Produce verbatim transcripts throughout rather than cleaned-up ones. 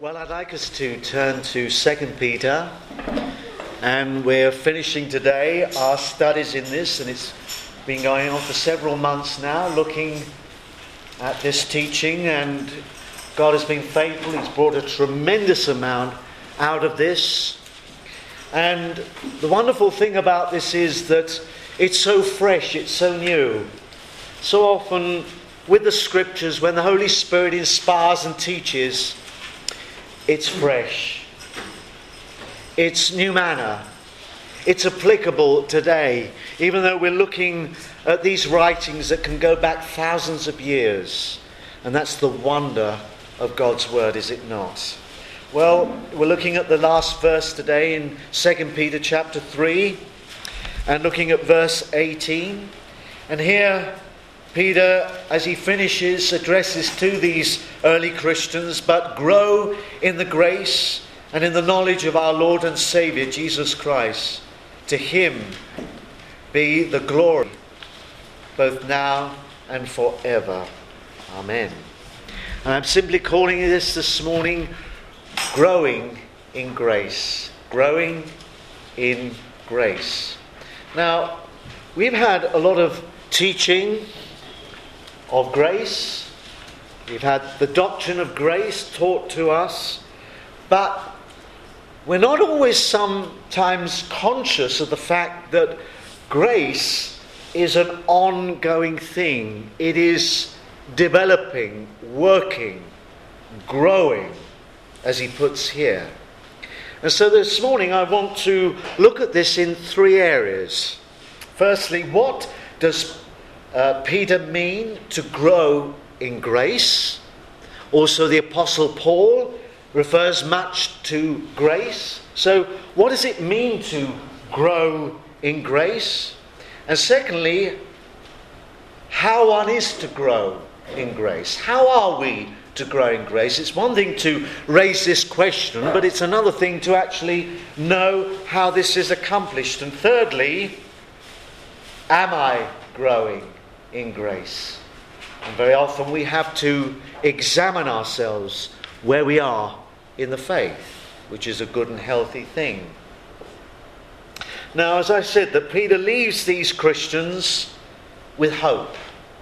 Well, I'd like us to turn to Second Peter, and we're finishing today our studies in this, and it's been going on for several months now, looking at this teaching, and God has been faithful. He's brought a tremendous amount out of this, and the wonderful thing about this is that it's so fresh, it's so new. So often with the scriptures, when the Holy Spirit inspires and teaches, it's fresh. It's new manna. It's applicable today, even though we're looking at these writings that can go back thousands of years. And that's the wonder of God's word, is it not? Well, we're looking at the last verse today in Second Peter chapter three, and looking at verse eighteen. And here Peter, as he finishes, addresses to these early Christians, but grow in the grace and in the knowledge of our Lord and Saviour, Jesus Christ. To him be the glory, both now and forever. Amen. And I'm simply calling this this morning, growing in grace. Growing in grace. Now, we've had a lot of teaching of grace. We've had the doctrine of grace taught to us, but we're not always sometimes conscious of the fact that grace is an ongoing thing. It is developing, working, growing, as he puts here. And so this morning I want to look at this in three areas. Firstly, what does Uh, Peter mean to grow in grace? Also, the Apostle Paul refers much to grace. So, what does it mean to grow in grace? And secondly, how one is to grow in grace. How are we to grow in grace? It's one thing to raise this question, but it's another thing to actually know how this is accomplished. And thirdly, am I growing in grace? And very often we have to examine ourselves where we are in the faith, which is a good and healthy thing. Now, as I said, that Peter leaves these Christians with hope.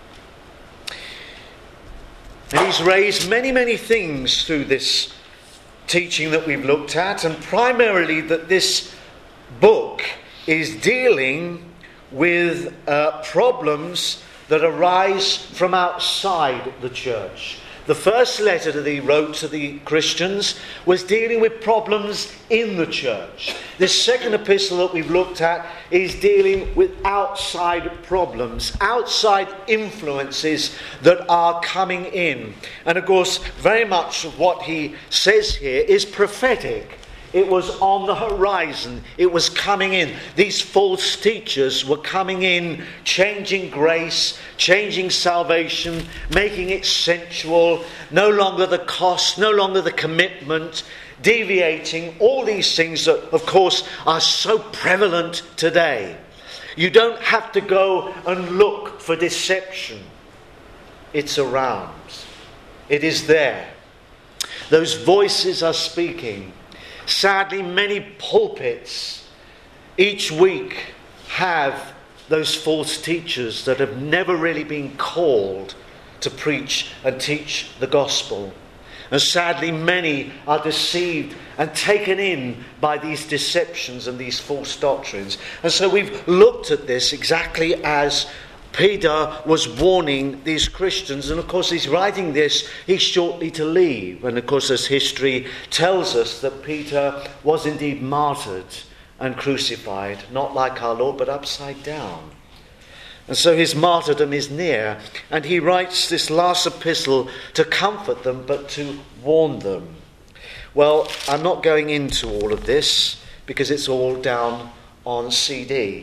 And he's raised many, many things through this teaching that we've looked at, and primarily that this book is dealing with uh, problems that arise from outside the church. The first letter that he wrote to the Christians was dealing with problems in the church. This second epistle that we've looked at is dealing with outside problems, outside influences that are coming in. And of course, very much of what he says here is prophetic. It was on the horizon. It was coming in. These false teachers were coming in, changing grace, changing salvation, making it sensual, no longer the cost, no longer the commitment, deviating, all these things that, of course, are so prevalent today. You don't have to go and look for deception. It's around. It is there. Those voices are speaking. Sadly, many pulpits each week have those false teachers that have never really been called to preach and teach the gospel. And sadly, many are deceived and taken in by these deceptions and these false doctrines. And so we've looked at this exactly as Peter was warning these Christians, and of course he's writing this, he's shortly to leave. And of course, as history tells us, that Peter was indeed martyred and crucified, not like our Lord, but upside down. And so his martyrdom is near, and he writes this last epistle to comfort them, but to warn them. Well, I'm not going into all of this, because it's all down on C D.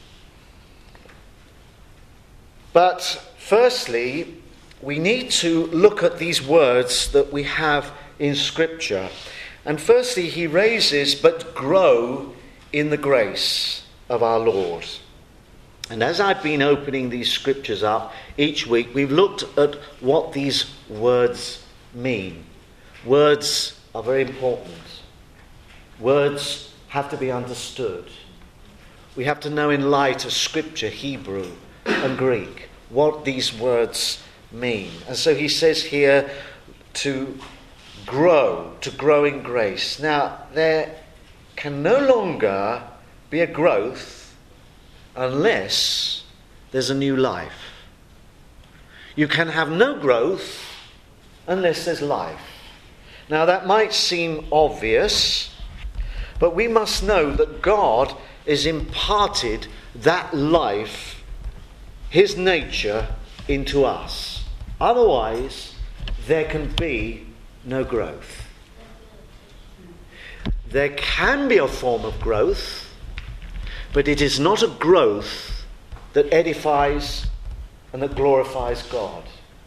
But firstly, we need to look at these words that we have in Scripture. And firstly, he raises, but grow in the grace of our Lord. And as I've been opening these Scriptures up each week, we've looked at what these words mean. Words are very important. Words have to be understood. We have to know in light of Scripture, Hebrew and Greek, what these words mean. And so he says here to grow, to grow in grace. Now, there can no longer be a growth unless there's a new life. You can have no growth unless there's life. Now, that might seem obvious, but we must know that God has imparted that life, his nature, into us. Otherwise, there can be no growth. There can be a form of growth, but it is not a growth that edifies and that glorifies God.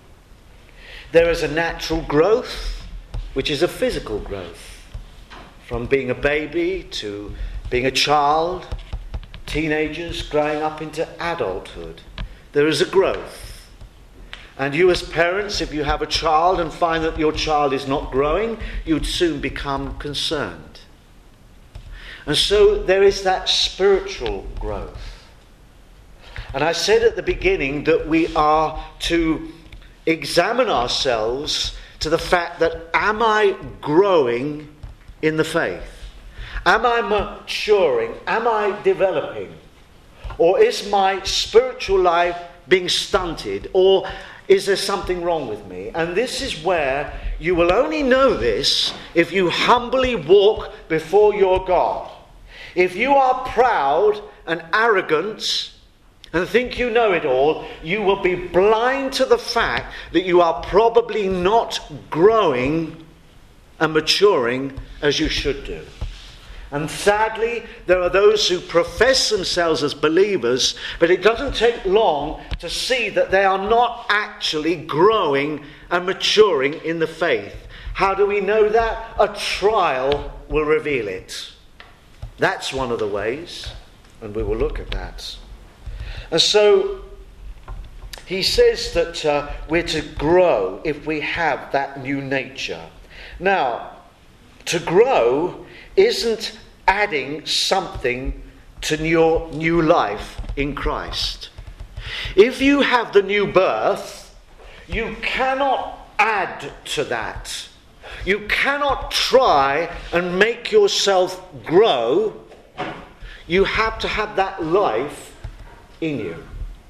There is a natural growth, which is a physical growth. From being a baby to being a child, teenagers growing up into adulthood. There is a growth. And you as parents, if you have a child and find that your child is not growing, you'd soon become concerned. And so there is that spiritual growth. And I said at the beginning that we are to examine ourselves to the fact that, am I growing in the faith? Am I maturing? Am I developing? Or is my spiritual life being stunted? Or is there something wrong with me? And this is where you will only know this if you humbly walk before your God. If you are proud and arrogant and think you know it all, you will be blind to the fact that you are probably not growing and maturing as you should do. And sadly, there are those who profess themselves as believers, but it doesn't take long to see that they are not actually growing and maturing in the faith. How do we know that? A trial will reveal it. That's one of the ways, and we will look at that. And so, he says that uh, we're to grow if we have that new nature. Now, to grow isn't adding something to your new life in Christ. If you have the new birth, you cannot add to that. You cannot try and make yourself grow. You have to have that life in you.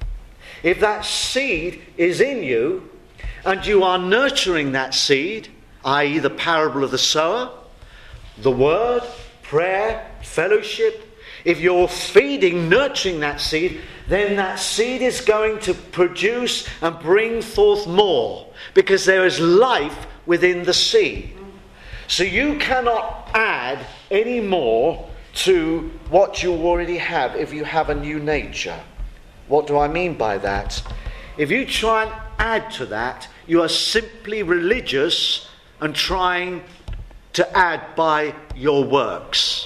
If that seed is in you and you are nurturing that seed, that is the parable of the sower, the word, prayer, fellowship, if you're feeding, nurturing that seed, then that seed is going to produce and bring forth more, because there is life within the seed. So you cannot add any more to what you already have if you have a new nature. What do I mean by that? If you try and add to that, you are simply religious and trying to add by your works.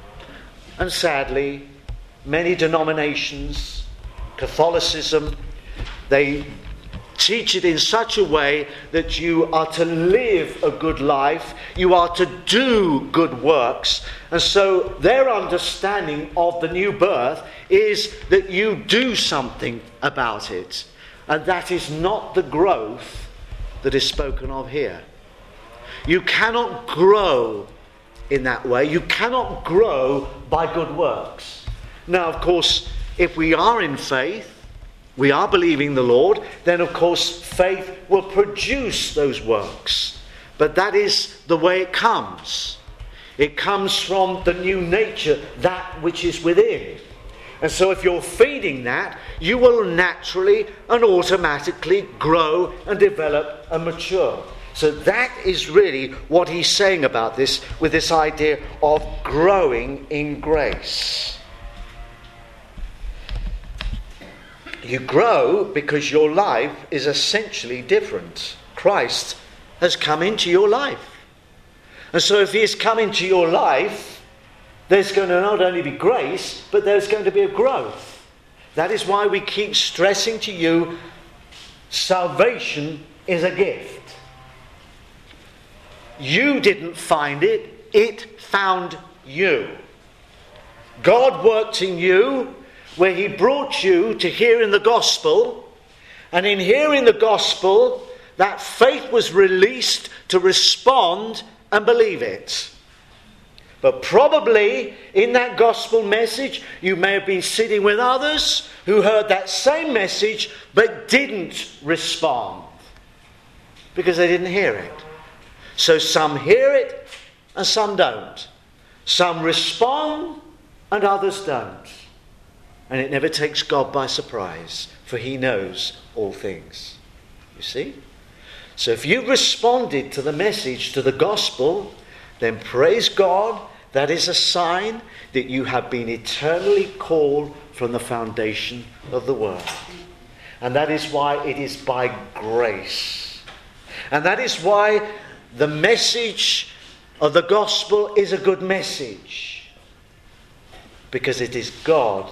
And sadly, many denominations, Catholicism, they teach it in such a way that you are to live a good life, you are to do good works, and so their understanding of the new birth is that you do something about it, and that is not the growth that is spoken of here. You cannot grow in that way. You cannot grow by good works. Now, of course, if we are in faith, we are believing the Lord, then of course faith will produce those works. But that is the way it comes. It comes from the new nature, that which is within. And so if you're feeding that, you will naturally and automatically grow and develop and mature. So that is really what he's saying about this, with this idea of growing in grace. You grow because your life is essentially different. Christ has come into your life. And so if he has come into your life, there's going to not only be grace, but there's going to be a growth. That is why we keep stressing to you, salvation is a gift. You didn't find it, it found you. God worked in you where he brought you to hearing the gospel, and in hearing the gospel, that faith was released to respond and believe it. But probably in that gospel message, you may have been sitting with others who heard that same message but didn't respond because they didn't hear it. So some hear it and some don't. Some respond and others don't. And it never takes God by surprise, for he knows all things. You see? So if you responded to the message, to the gospel, then praise God, that is a sign that you have been eternally called from the foundation of the world. And that is why it is by grace. And that is why the message of the gospel is a good message. Because it is God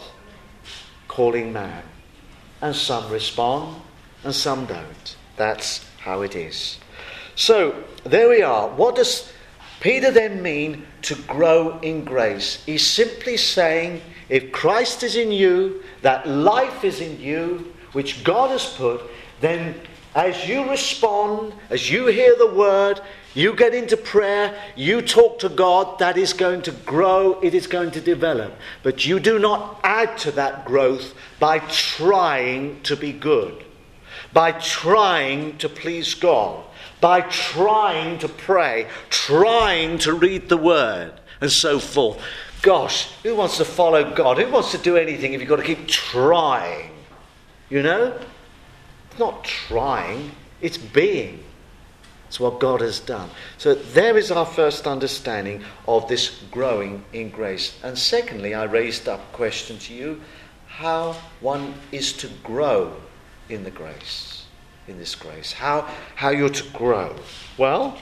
calling man. And some respond and some don't. That's how it is. So, there we are. What does Peter then mean to grow in grace? He's simply saying, if Christ is in you, that life is in you, which God has put, then as you respond, as you hear the word, you get into prayer, you talk to God, that is going to grow, it is going to develop. But you do not add to that growth by trying to be good, by trying to please God, by trying to pray, trying to read the word, and so forth. Gosh, who wants to follow God? Who wants to do anything if you've got to keep trying? You know? It's not trying, it's being. It's what God has done. So there is our first understanding of this growing in grace. And secondly, I raised up a question to you, how one is to grow in the grace, in this grace. How, how you're to grow. Well,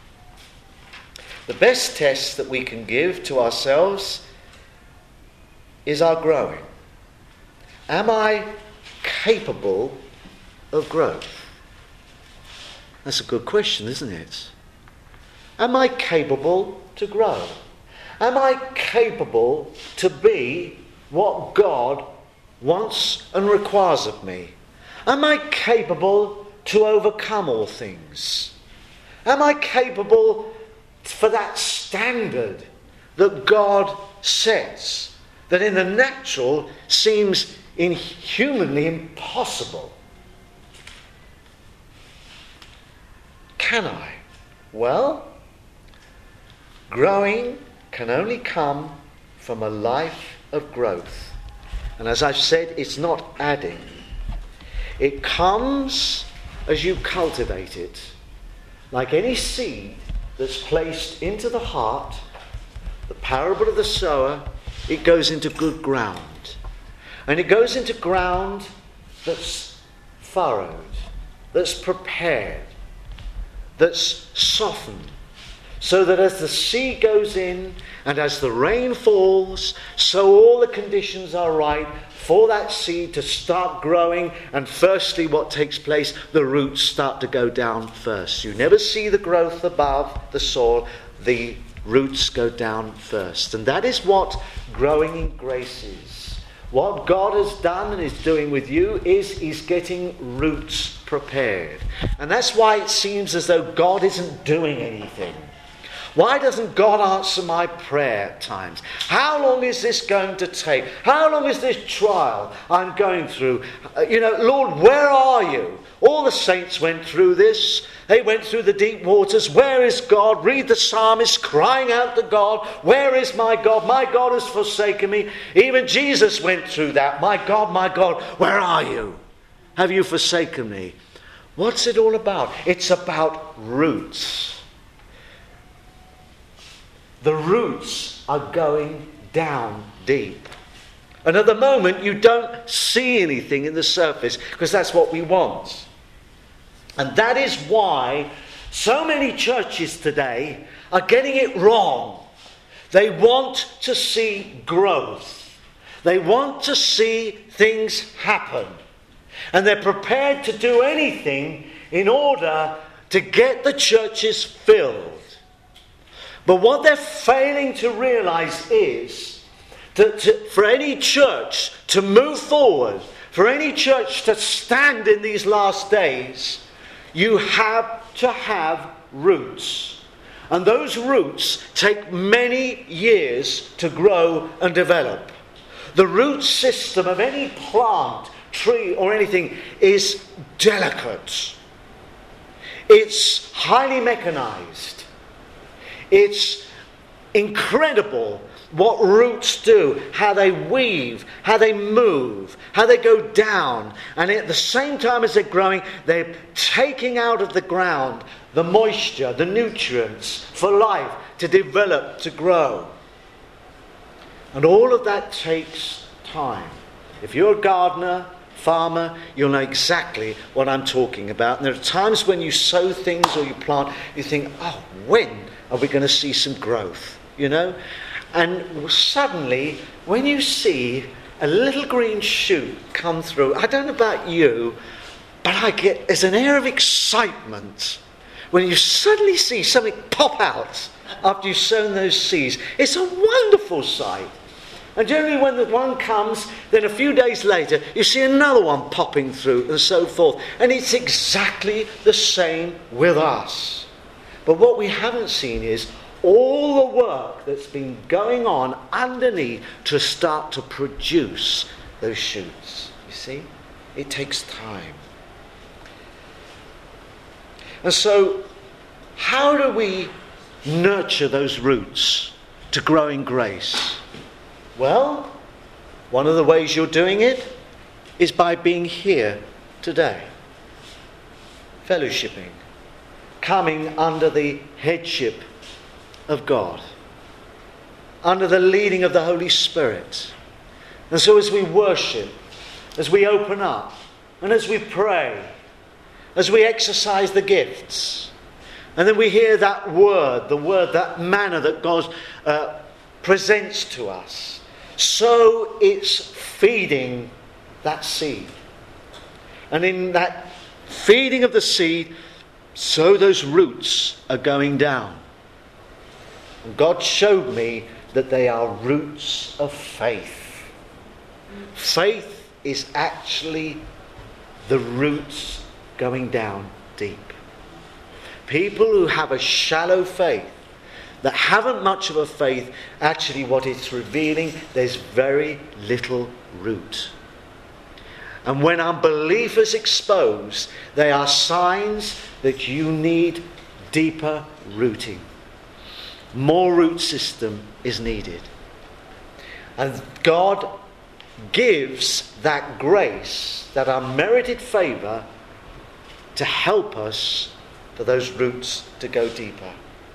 the best test that we can give to ourselves is our growing. Am I capable of growth? That's a good question, isn't it? Am I capable to grow? Am I capable to be what God wants and requires of me? Am I capable to overcome all things? Am I capable for that standard that God sets, that in the natural seems inhumanly impossible? Can I? Well, growing can only come from a life of growth. And as I've said, it's not adding. It comes as you cultivate it. Like any seed that's placed into the heart, the parable of the sower, it goes into good ground. And it goes into ground that's furrowed, that's prepared, that's softened, so that as the seed goes in and as the rain falls, so all the conditions are right for that seed to start growing. And firstly, what takes place, the roots start to go down first. You never see the growth above the soil, the roots go down first. And that is what growing in grace is. What God has done and is doing with you is He's getting roots prepared. And that's why it seems as though God isn't doing anything. Why doesn't God answer my prayer at times? How long is this going to take? How long is this trial I'm going through? Uh, you know, Lord, where are you? All the saints went through this. They went through the deep waters. Where is God? Read the psalmist crying out to God. Where is my God? My God has forsaken me. Even Jesus went through that. My God, my God, where are you? Have you forsaken me? What's it all about? It's about roots. The roots are going down deep. And at the moment you don't see anything in the surface, because that's what we want. And that is why so many churches today are getting it wrong. They want to see growth. They want to see things happen. And they're prepared to do anything in order to get the churches filled. But what they're failing to realize is that to, for any church to move forward, for any church to stand in these last days, you have to have roots. And those roots take many years to grow and develop. The root system of any plant, tree or anything is delicate. It's highly mechanized. It's incredible what roots do, how they weave, how they move, how they go down. And at the same time as they're growing, they're taking out of the ground the moisture, the nutrients for life to develop, to grow. And all of that takes time. If you're a gardener, farmer, you'll know exactly what I'm talking about. And there are times when you sow things or you plant, you think, oh, when are we going to see some growth? You know? And suddenly, when you see a little green shoot come through, I don't know about you, but I get, there's an air of excitement when you suddenly see something pop out after you've sown those seeds. It's a wonderful sight. And generally when the one comes, then a few days later, you see another one popping through and so forth. And it's exactly the same with us. But what we haven't seen is all the work that's been going on underneath to start to produce those shoots. You see? It takes time. And so, how do we nurture those roots to grow in grace? Well, one of the ways you're doing it is by being here today. Fellowshipping. Coming under the headship of God. Under the leading of the Holy Spirit. And so as we worship, as we open up, and as we pray, as we exercise the gifts, and then we hear that word, the word, that manna that God uh, presents to us, so it's feeding that seed. And in that feeding of the seed, so those roots are going down. And God showed me that they are roots of faith. Faith is actually the roots going down deep. People who have a shallow faith, that haven't much of a faith, actually what it's revealing, there's very little root. And when unbelief is exposed, they are signs that you need deeper rooting. More root system is needed. And God gives that grace, that unmerited favour, to help us for those roots to go deeper.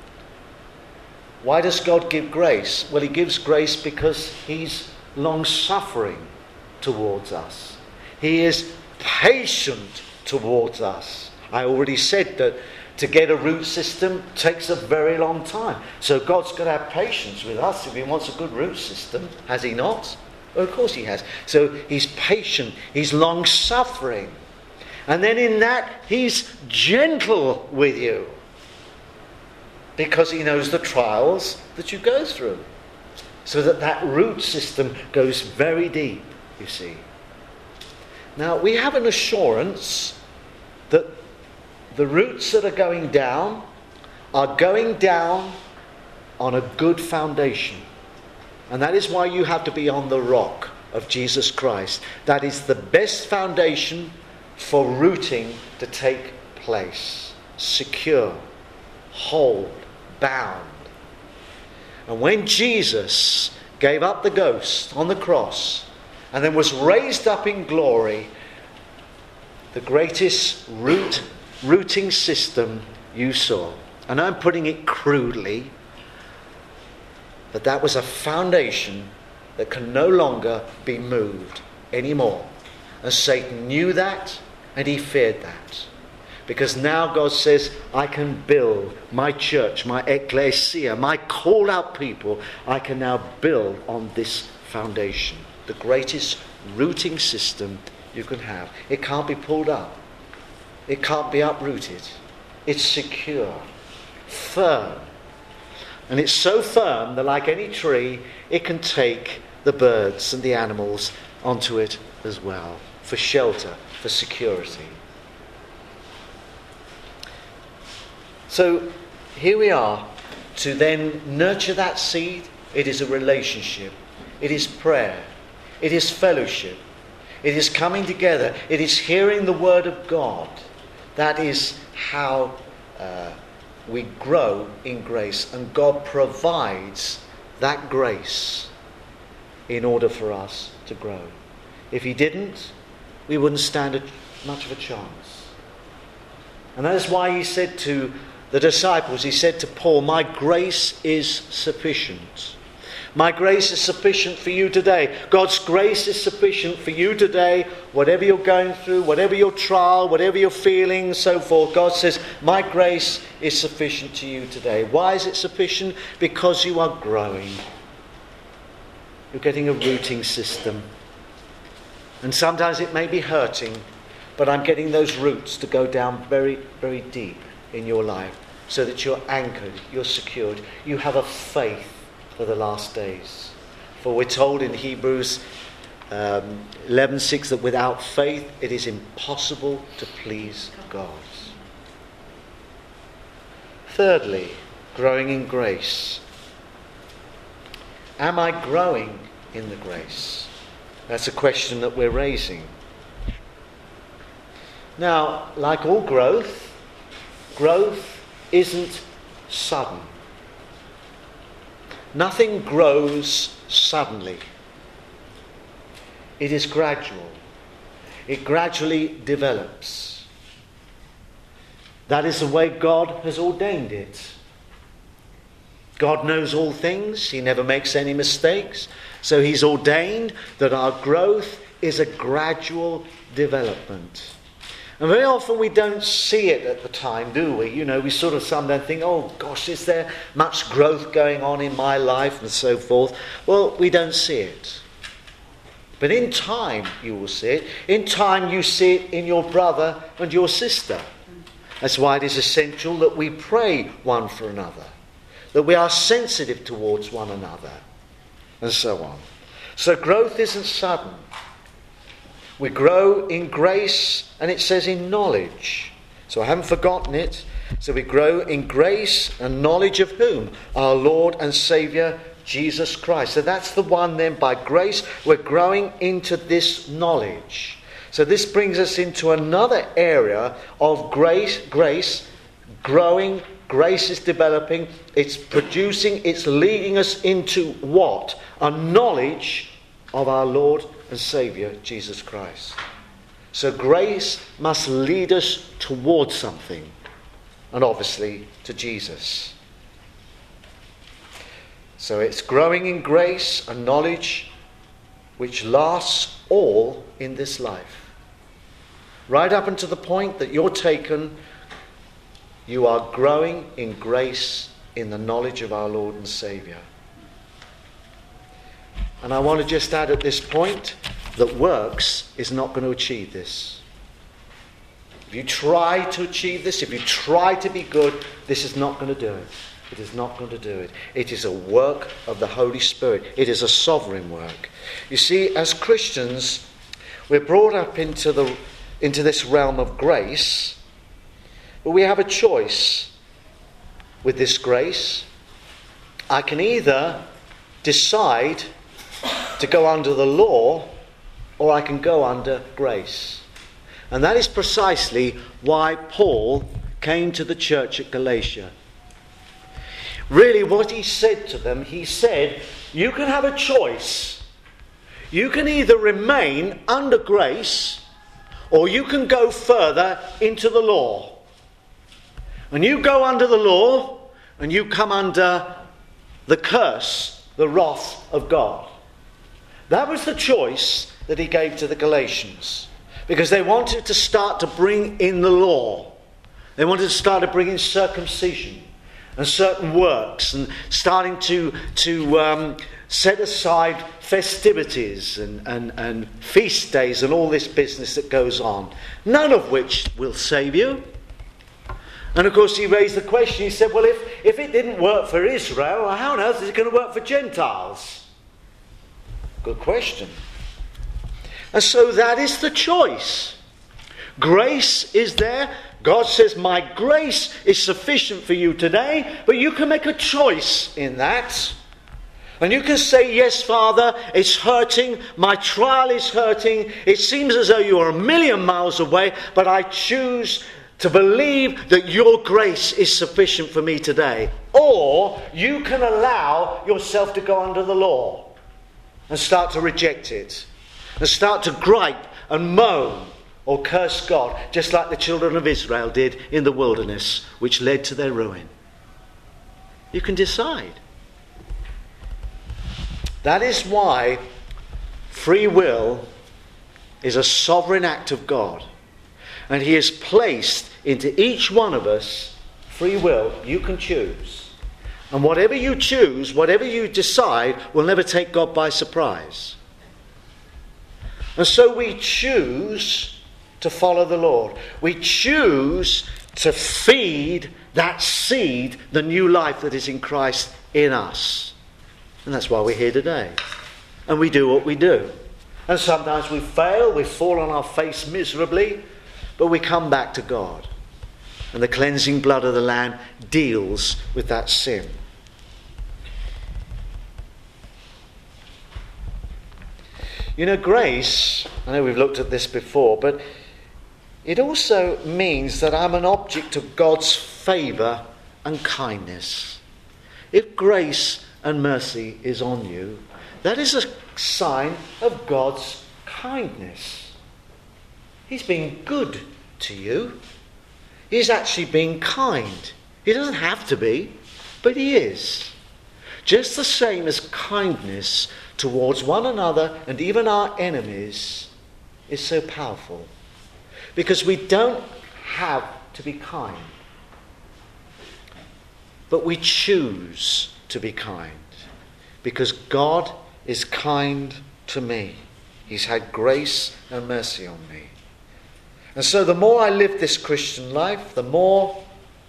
Why does God give grace? Well, he gives grace because he's long-suffering towards us. He is patient towards us. I already said that to get a root system takes a very long time. So God's got to have patience with us if he wants a good root system. Has he not? Well, of course he has. So he's patient. He's long-suffering. And then in that, he's gentle with you. Because he knows the trials that you go through. So that that root system goes very deep, you see. Now, we have an assurance that the roots that are going down are going down on a good foundation. And that is why you have to be on the rock of Jesus Christ. That is the best foundation for rooting to take place. Secure, hold, bound. And when Jesus gave up the ghost on the cross and then was raised up in glory, the greatest root rooting system you saw, and I'm putting it crudely, but that was a foundation that can no longer be moved anymore. And Satan knew that, and he feared that. Because now God says, I can build my church, my ecclesia, my called out people, I can now build on this foundation. The greatest rooting system you can have. It can't be pulled up. It can't be uprooted. It's secure, firm. And it's so firm that, like any tree, it can take the birds and the animals onto it as well, for shelter, for security. So here we are. To then nurture that seed, it is a relationship. It is prayer. It is fellowship. It is coming together. It is hearing the word of God. That is how uh, we grow in grace. And God provides that grace in order for us to grow. If he didn't, we wouldn't stand a, much of a chance. And that is why he said to the disciples, he said to Paul, my grace is sufficient. My grace is sufficient for you today. God's grace is sufficient for you today. Whatever you're going through, whatever your trial, whatever you're feeling, so forth. God says, my grace is sufficient to you today. Why is it sufficient? Because you are growing. You're getting a rooting system. And sometimes it may be hurting, but I'm getting those roots to go down very, very deep in your life so that you're anchored, you're secured. You have a faith for the last days. For we're told in Hebrews um, eleven six that without faith it is impossible to please God. Thirdly, growing in grace. Am I growing in the grace? That's a question that we're raising. Now, like all growth, growth isn't sudden. Nothing grows suddenly. It is gradual. It gradually develops. That is the way God has ordained it. God knows all things. He never makes any mistakes. So he's ordained that our growth is a gradual development. And very often we don't see it at the time, do we? You know, we sort of sometimes think, oh gosh, is there much growth going on in my life and so forth? Well, we don't see it. But in time you will see it. In time you see it in your brother and your sister. That's why it is essential that we pray one for another. That we are sensitive towards one another. And so on. So growth isn't sudden. We grow in grace, and it says in knowledge. So I haven't forgotten it. So we grow in grace and knowledge of whom? Our Lord and Saviour, Jesus Christ. So that's the one then, by grace, we're growing into this knowledge. So this brings us into another area of grace, grace, growing, grace is developing, it's producing, it's leading us into what? A knowledge of our Lord and Saviour, Jesus Christ. So grace must lead us towards something, and obviously to Jesus. So it's growing in grace and knowledge which lasts all in this life. Right up until the point that you're taken, you are growing in grace in the knowledge of our Lord and Saviour. And I want to just add at this point that works is not going to achieve this. If you try to achieve this, if you try to be good, this is not going to do it. It is not going to do it. It is a work of the Holy Spirit. It is a sovereign work. You see, as Christians, we're brought up into the into this realm of grace, but we have a choice with this grace. I can either decide to go under the law, or I can go under grace. And that is precisely why Paul came to the church at Galatia. Really, what he said to them, he said, you can have a choice. You can either remain under grace, or you can go further into the law. And you go under the law, and you come under the curse, the wrath of God. That was the choice that he gave to the Galatians, because they wanted to start to bring in the law. They wanted to start to bring in circumcision and certain works, and starting to to um, set aside festivities and, and, and feast days and all this business that goes on, none of which will save you. And of course he raised the question, he said, well, if, if it didn't work for Israel, how on earth is it going to work for Gentiles? Good question. And so that is the choice. Grace is there. God says, my grace is sufficient for you today, but you can make a choice in that. And you can say, yes, Father, it's hurting, my trial is hurting, it seems as though you are a million miles away, but I choose to believe that your grace is sufficient for me today. Or you can allow yourself to go under the law and start to reject it, and start to gripe and moan or curse God, just like the children of Israel did in the wilderness, which led to their ruin. You can decide. That is why free will is a sovereign act of God. And he has placed into each one of us free will. You can choose. And whatever you choose, whatever you decide, will never take God by surprise. And so we choose to follow the Lord. We choose to feed that seed, the new life that is in Christ in us. And that's why we're here today. And we do what we do. And sometimes we fail, we fall on our face miserably, but we come back to God. And the cleansing blood of the Lamb deals with that sin. You know, grace, I know we've looked at this before, but it also means that I'm an object of God's favour and kindness. If grace and mercy is on you, that is a sign of God's kindness. He's being good to you. He's actually being kind. He doesn't have to be, but he is. Just the same as kindness towards one another and even our enemies is so powerful. Because we don't have to be kind, but we choose to be kind. Because God is kind to me. He's had grace and mercy on me. And so the more I live this Christian life, the more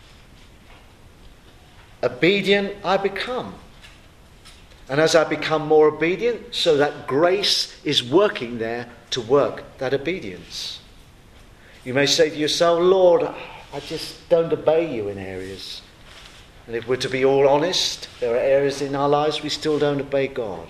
obedient I become. And as I become more obedient, so that grace is working there to work that obedience. You may say to yourself, Lord, I just don't obey you in areas. And if we're to be all honest, there are areas in our lives we still don't obey God.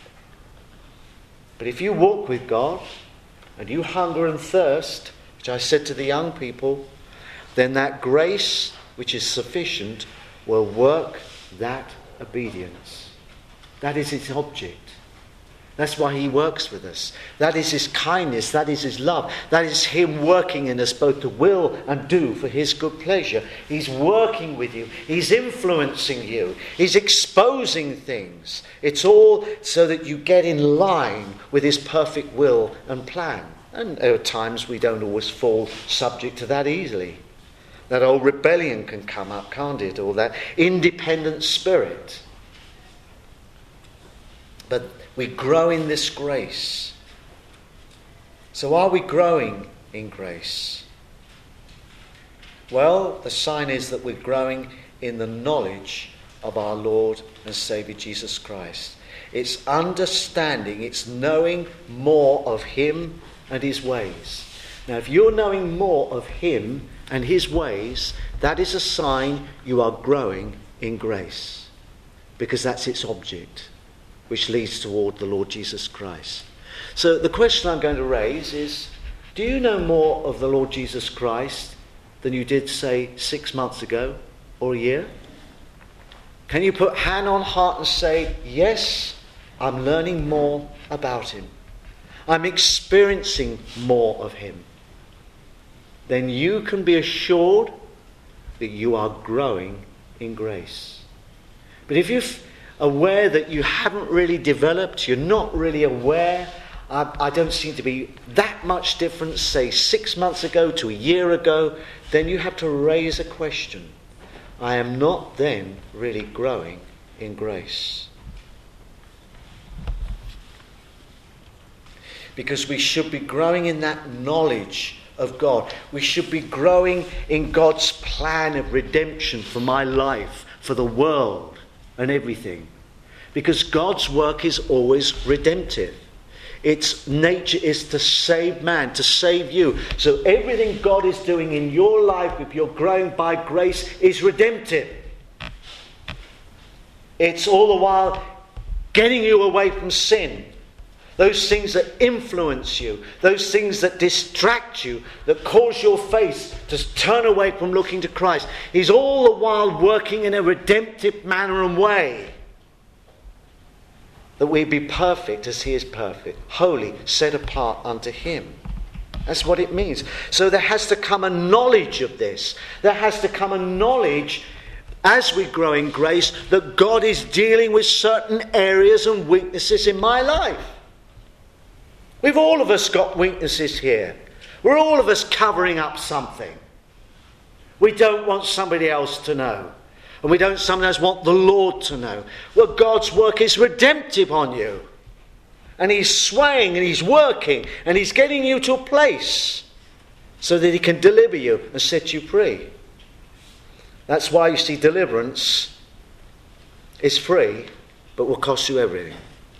But if you walk with God, and you hunger and thirst, which I said to the young people, then that grace which is sufficient will work that obedience. That is its object. That's why he works with us. That is his kindness. That is his love. That is him working in us both to will and do for his good pleasure. He's working with you. He's influencing you. He's exposing things. It's all so that you get in line with his perfect will and plan. And at times we don't always fall subject to that easily. That old rebellion can come up, can't it? Or that independent spirit. But we grow in this grace. So are we growing in grace? Well, the sign is that we're growing in the knowledge of our Lord and Saviour Jesus Christ. It's understanding, it's knowing more of him and his ways. Now, if you're knowing more of him and his ways, that is a sign you are growing in grace. Because that's its object, which leads toward the Lord Jesus Christ. So the question I'm going to raise is, do you know more of the Lord Jesus Christ than you did, say, six months ago or a year? Can you put hand on heart and say, yes, I'm learning more about him. I'm experiencing more of him. Then you can be assured that you are growing in grace. But if you're aware that you haven't really developed, you're not really aware, I, I don't seem to be that much different, say six months ago to a year ago, then you have to raise a question. I am not then really growing in grace. Because we should be growing in that knowledge of God. We should be growing in God's plan of redemption for my life, for the world and everything. Because God's work is always redemptive. Its nature is to save man, to save you. So everything God is doing in your life, if you're growing by grace, is redemptive. It's all the while getting you away from sin. Those things that influence you, those things that distract you, that cause your face to turn away from looking to Christ. He's all the while working in a redemptive manner and way. That we be perfect as he is perfect, holy, set apart unto him. That's what it means. So there has to come a knowledge of this. There has to come a knowledge as we grow in grace that God is dealing with certain areas and weaknesses in my life. We've all of us got weaknesses here. We're all of us covering up something. We don't want somebody else to know. And we don't sometimes want the Lord to know. Well, God's work is redemptive on you. And he's swaying and he's working and he's getting you to a place so that he can deliver you and set you free. That's why you see deliverance is free, but will cost you everything.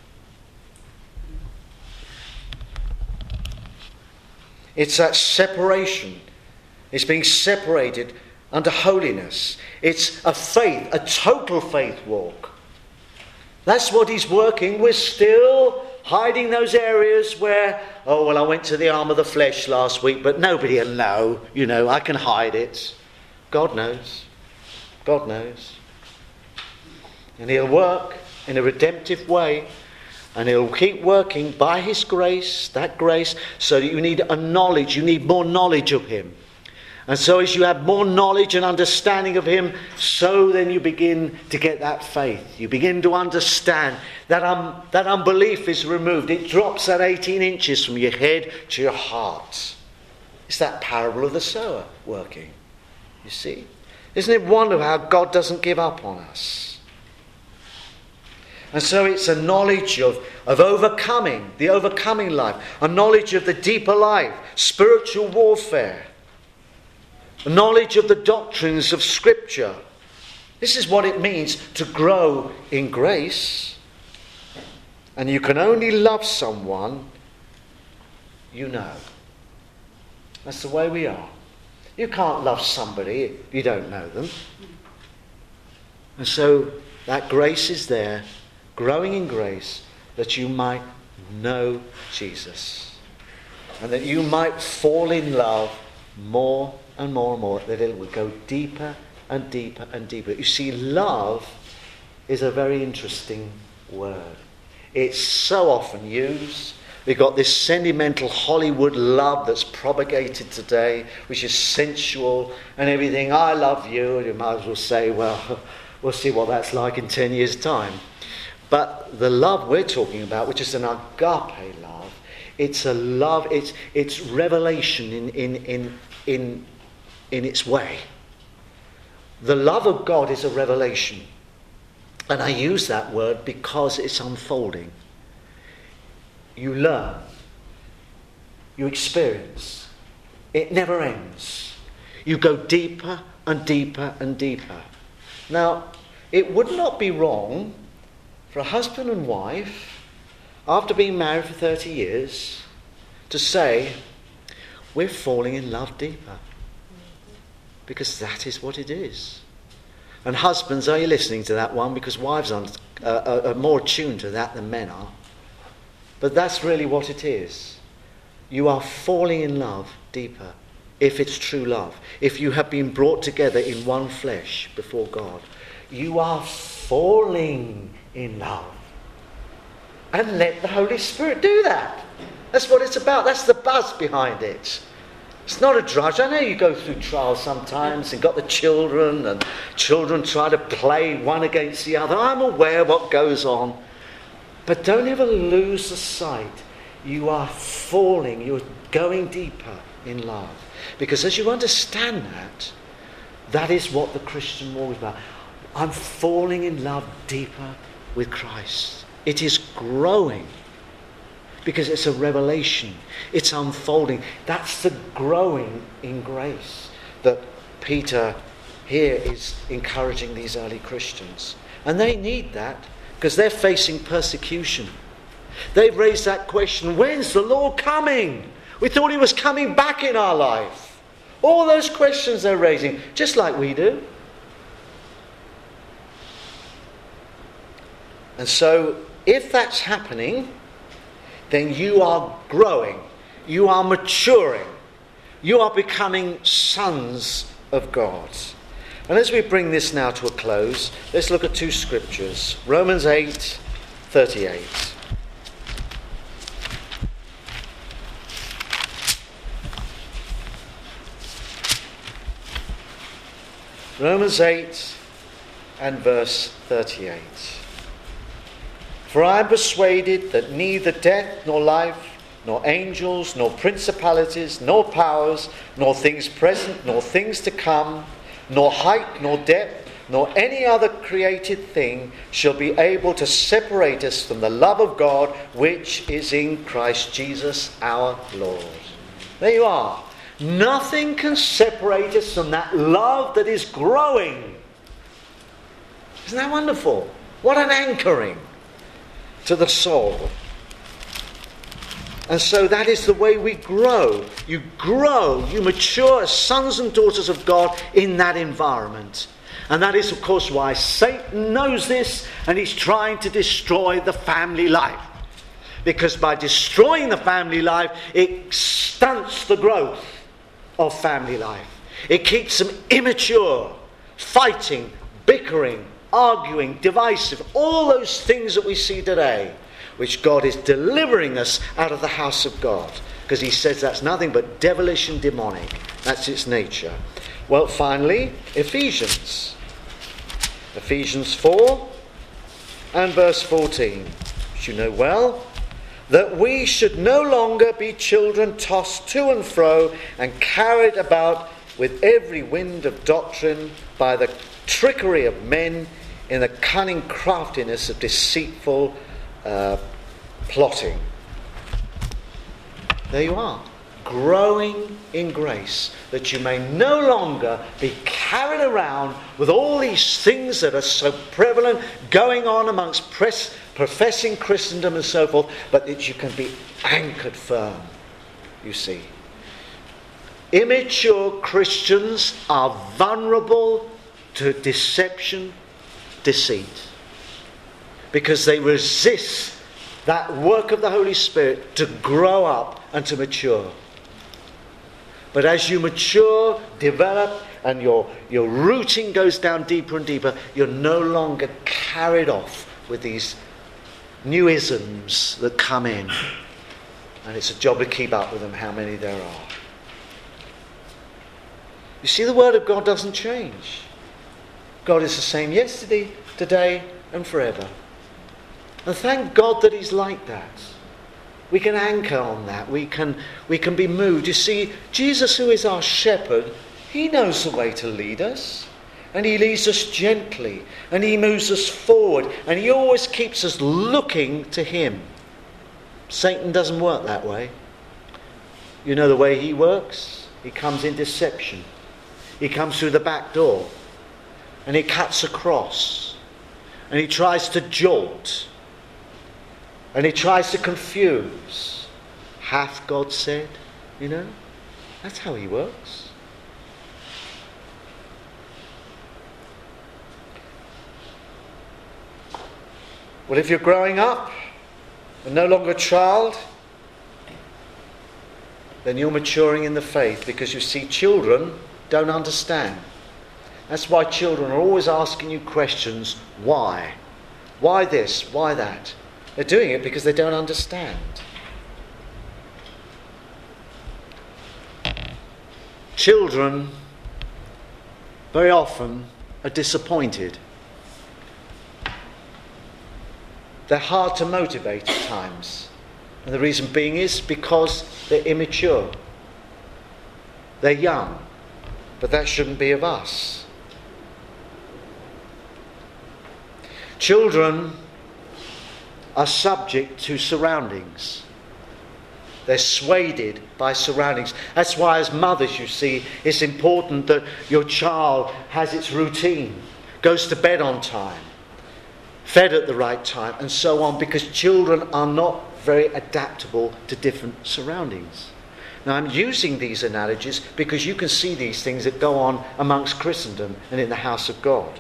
It's that separation. It's being separated under holiness. It's a faith, a total faith walk. That's what he's working. We're still hiding those areas where, oh, well, I went to the arm of the flesh last week, but nobody will know. You know, I can hide it. God knows. God knows. And he'll work in a redemptive way. And he'll keep working by his grace, that grace, so that you need a knowledge. You need more knowledge of him. And so as you have more knowledge and understanding of him, so then you begin to get that faith. You begin to understand that, um, that unbelief is removed. It drops at eighteen inches from your head to your heart. It's that parable of the sower working. You see? Isn't it wonderful how God doesn't give up on us? And so it's a knowledge of, of overcoming, the overcoming life. A knowledge of the deeper life, spiritual warfare. A knowledge of the doctrines of Scripture. This is what it means to grow in grace. And you can only love someone you know. That's the way we are. You can't love somebody if you don't know them. And so that grace is there, growing in grace, that you might know Jesus. And that you might fall in love more and more and more, that it will go deeper and deeper and deeper. You see, love is a very interesting word. It's so often used. We've got this sentimental Hollywood love that's propagated today, which is sensual and everything. I love you. And you might as well say, well, we'll see what that's like in ten years' time. But the love we're talking about, which is an agape love, it's a love, it's it's revelation in in in in in its way. The love of God is a revelation. And I use that word because it's unfolding. You learn. You experience. It never ends. You go deeper and deeper and deeper. Now, it would not be wrong for a husband and wife, after being married for thirty years, to say, we're falling in love deeper. Because that is what it is. And husbands, are you listening to that one? Because wives are, uh, are more attuned to that than men are. But that's really what it is. You are falling in love deeper, if it's true love. If you have been brought together in one flesh before God, you are falling in love. And let the Holy Spirit do that. That's what it's about. That's the buzz behind it. It's not a drudge. I know you go through trials sometimes and got the children, and children try to play one against the other. I'm aware of what goes on. But don't ever lose the sight. You are falling. You're going deeper in love. Because as you understand that, that is what the Christian walk is about. I'm falling in love deeper with Christ. It is growing. because it's a revelation. It's unfolding. That's the growing in grace that Peter here is encouraging these early Christians. And they need that because they're facing persecution. They've raised that question, when's the Lord coming? We thought he was coming back in our life. All those questions they're raising, just like we do. And so, if that's happening, then you are growing. You are maturing. You are becoming sons of God. And as we bring this now to a close, let's look at two scriptures. Romans eight thirty-eight. Romans eight and verse thirty-eight. For I am persuaded that neither death nor life, nor angels, nor principalities, nor powers, nor things present, nor things to come, nor height, nor depth, nor any other created thing shall be able to separate us from the love of God which is in Christ Jesus our Lord. There you are. Nothing can separate us from that love that is growing. Isn't that wonderful? What an anchoring to the soul. And so that is the way we grow. You grow, you mature as sons and daughters of God in that environment. And that is, of course, why Satan knows this and he's trying to destroy the family life. Because by destroying the family life, it stunts the growth of family life. It keeps them immature, fighting, bickering, arguing, divisive, all those things that we see today, which God is delivering us out of the house of God, because he says that's nothing but devilish and demonic. That's its nature. Well, finally, Ephesians. Ephesians four and verse fourteen, which you know well. That we should no longer be children tossed to and fro and carried about with every wind of doctrine by the trickery of men in the cunning craftiness of deceitful uh, plotting. There you are. Growing in grace, that you may no longer be carried around with all these things that are so prevalent going on amongst press, professing Christendom and so forth, but that you can be anchored firm, you see. Immature Christians are vulnerable to deception, deceit, because they resist that work of the Holy Spirit to grow up and to mature. But as you mature, develop, and your, your rooting goes down deeper and deeper, you're no longer carried off with these new isms that come in. And it's a job to keep up with them, how many there are. You see, the Word of God doesn't change. God is the same yesterday, today, and forever. And thank God that he's like that. We can anchor on that. We can, we can be moved. You see, Jesus, who is our shepherd, he knows the way to lead us. And he leads us gently. And he moves us forward. And he always keeps us looking to him. Satan doesn't work that way. You know the way he works? He comes in deception. He comes through the back door. And he cuts across. And he tries to jolt. And he tries to confuse. Hath God said? You know? That's how he works. Well, if you're growing up and no longer a child, then you're maturing in the faith, because you see, children don't understand. That's why children are always asking you questions. Why? Why this? Why that? They're doing it because they don't understand. Children very often are disappointed. They're hard to motivate at times. And the reason being is because they're immature. They're young. But that shouldn't be of us. Children are subject to surroundings. They're swayed by surroundings. That's why as mothers, you see, it's important that your child has its routine, goes to bed on time, fed at the right time, and so on, because children are not very adaptable to different surroundings. Now, I'm using these analogies because you can see these things that go on amongst Christendom and in the house of God.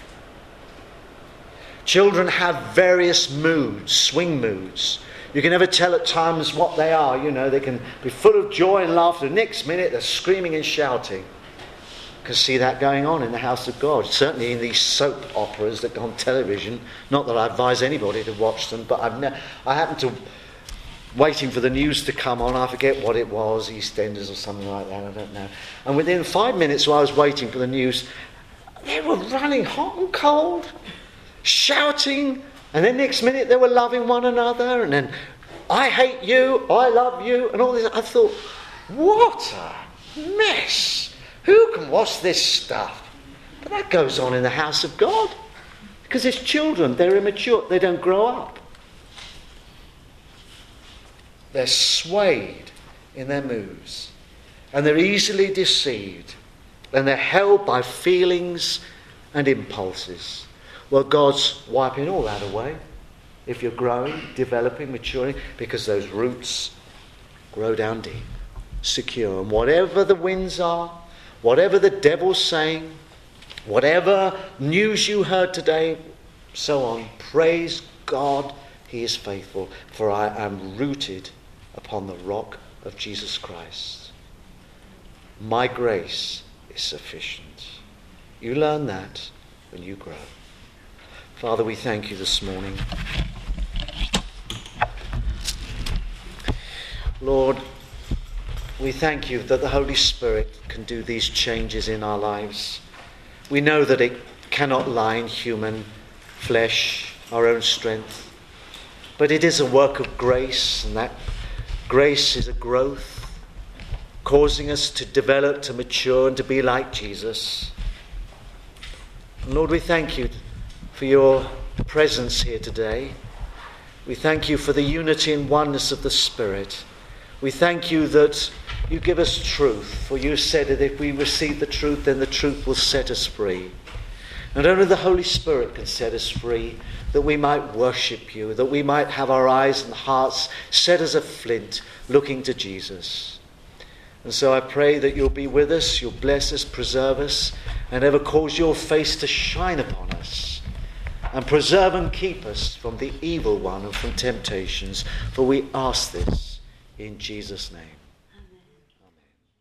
Children have various moods, swing moods. You can never tell at times what they are. You know, they can be full of joy and laughter. The next minute, they're screaming and shouting. You can see that going on in the house of God. Certainly in these soap operas that go on television. Not that I advise anybody to watch them, but I've ne- I happen to... waiting for the news to come on, I forget what it was, EastEnders or something like that, I don't know. And within five minutes while I was waiting for the news, they were running hot and cold, shouting, and then next minute they were loving one another, and then, I hate you, I love you, and all this. I thought, what a mess. Who can watch this stuff? But that goes on in the house of God, because it's children, they're immature, they don't grow up. They're swayed in their moves, and they're easily deceived, and they're held by feelings and impulses. Well, God's wiping all that away if you're growing, developing, maturing, because those roots grow down deep, secure. And whatever the winds are, whatever the devil's saying, whatever news you heard today, so on, praise God, he is faithful, for I am rooted upon the rock of Jesus Christ. My grace is sufficient. You learn that when you grow. Father, we thank you this morning. Lord, we thank you that the Holy Spirit can do these changes in our lives. We know that it cannot lie in human flesh, our own strength, but it is a work of grace, and that grace is a growth, causing us to develop, to mature, and to be like Jesus. And Lord, we thank you for your presence here today. We thank you for the unity and oneness of the Spirit. We thank you that you give us truth, for you said that if we receive the truth, then the truth will set us free. And only the Holy Spirit can set us free, that we might worship you, that we might have our eyes and hearts set as a flint, looking to Jesus. And so I pray that you'll be with us, you'll bless us, preserve us, and ever cause your face to shine upon us, and preserve and keep us from the evil one and from temptations. For we ask this in Jesus' name.